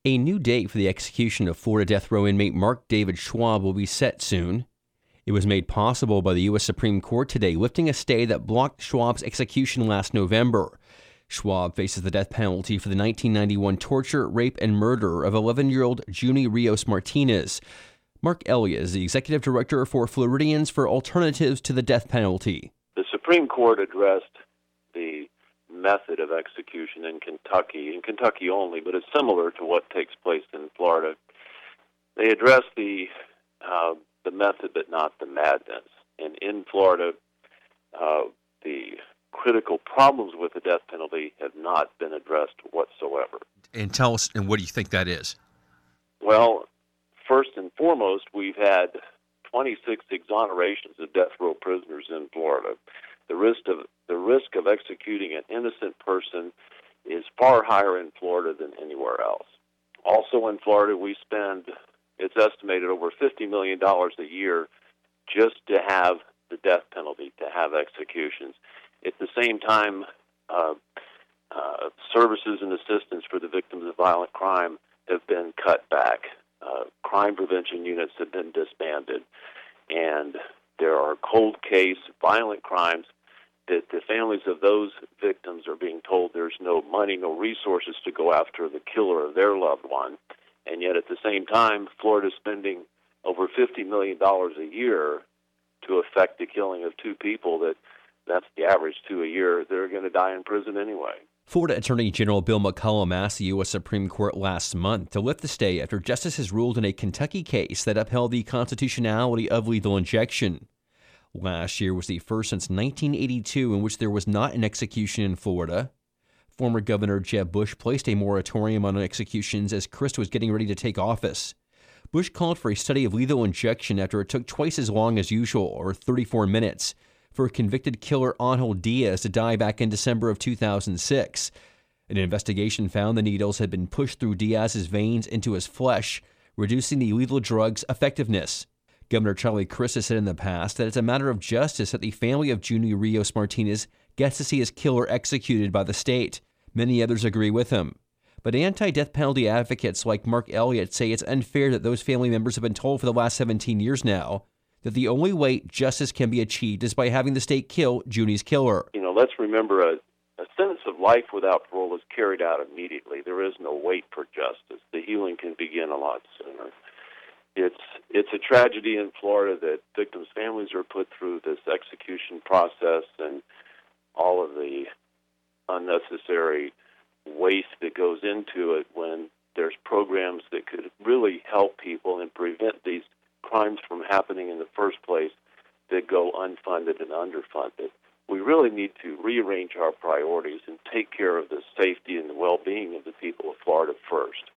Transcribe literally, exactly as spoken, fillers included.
A new date for the execution of Florida death row inmate Mark David Schwab will be set soon. It was made possible by the U S Supreme Court today, lifting a stay that blocked Schwab's execution last November. Schwab faces the death penalty for the nineteen ninety-one torture, rape, and murder of eleven-year-old Junie Rios Martinez. Mark Elliott is the executive director for Floridians for Alternatives to the Death Penalty. The Supreme Court addressed the method of execution in Kentucky, in Kentucky only, but it's similar to what takes place in Florida. They address the uh, the method, but not the madness. And in Florida, uh, the critical problems with the death penalty have not been addressed whatsoever. And tell us, and what do you think that is? Well, first and foremost, we've had twenty-six exonerations of death row prisoners in Florida. The risk of the risk of executing an innocent person is far higher in Florida than anywhere else. Also in Florida, we spend, it's estimated, over fifty million dollars a year just to have the death penalty, to have executions. At the same time, uh, uh, services and assistance for the victims of violent crime have been cut back. Uh, crime prevention units have been disbanded, and there are cold case violent crimes that the families of those victims are being told there's no money, no resources to go after the killer of their loved one. And yet at the same time, Florida's spending over fifty million dollars a year to effect the killing of two people that that's the average, two a year. They're going to die in prison anyway. Florida Attorney General Bill McCollum asked the U S Supreme Court last month to lift the stay after justices ruled in a Kentucky case that upheld the constitutionality of lethal injection. Last year was the first since nineteen eighty-two in which there was not an execution in Florida. Former Governor Jeb Bush placed a moratorium on executions as Crist was getting ready to take office. Bush called for a study of lethal injection after it took twice as long as usual, or thirty-four minutes, for convicted killer Angel Diaz to die back in December of two thousand six. An investigation found the needles had been pushed through Diaz's veins into his flesh, reducing the lethal drug's effectiveness. Governor Charlie Crist has said in the past that it's a matter of justice that the family of Junie Rios Martinez gets to see his killer executed by the state. Many others agree with him. But anti-death penalty advocates like Mark Elliott say it's unfair that those family members have been told for the last seventeen years now that the only way justice can be achieved is by having the state kill Junie's killer. You know, let's remember a, a sentence of life without parole is carried out immediately. There is no wait for justice. The healing can begin a lot sooner. It's it's a tragedy in Florida that victims' families are put through this execution process and all of the unnecessary waste that goes into it when there's programs that could really help people and prevent these crimes from happening in the first place that go unfunded and underfunded. We really need to rearrange our priorities and take care of the safety and the well-being of the people of Florida first.